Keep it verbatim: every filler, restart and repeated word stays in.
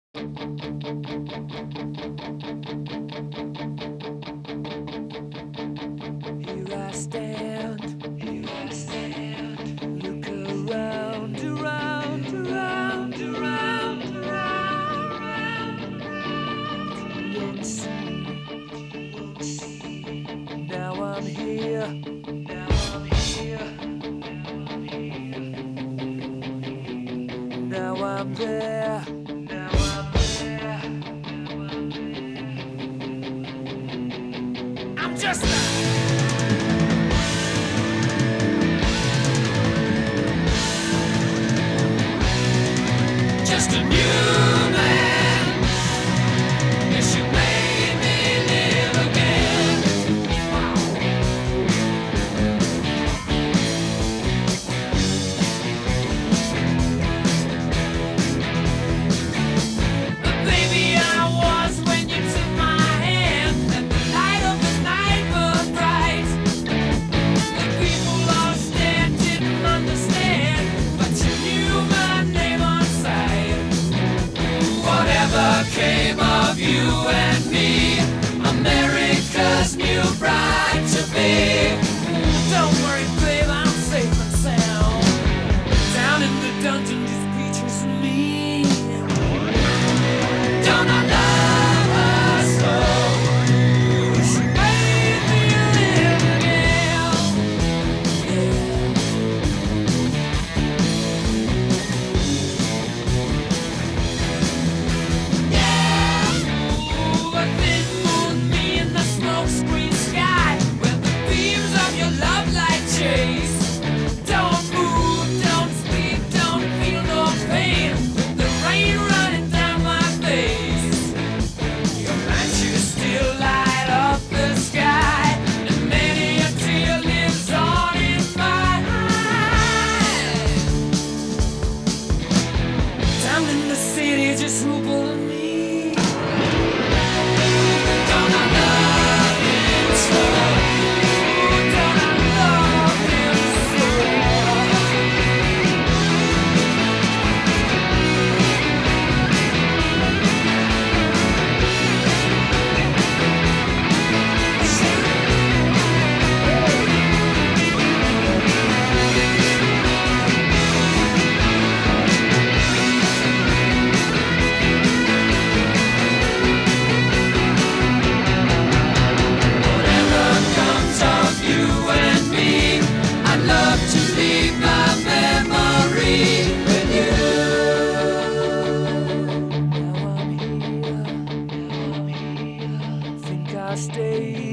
Here I stand, here I stand. Look around, around, around, around, around, around. You won't see, you won't see. Now I'm here, now I'm here, now I'm here. Now I'm there, now I'm there, now I'm there. I'm just Just a new man. Yes, you made me live again. The baby I was when you took my hand, and the light of the night was bright. The people all stared, didn't understand, but you knew my name on sight. Whatever came of you and me, America's new bride to be. Don't worry, babe, I'm safe and sound. Down in the dungeon, just pictures of me. Don't I love her so? She made me live again. Ooh, a thin moon, me in the smokescreen sky, where the beams of your love light chase. Don't move, don't speak, don't feel no pain. With the rain running down my face, your matches still light up the sky, and many a tear lives on in my eyes. Down in the city, just rule of me. Don't I love him so? Don't I love him so? Whatever comes of you and me, I'd love to leave my memory with you. Now I'm here, now I'm here. Think I'll stay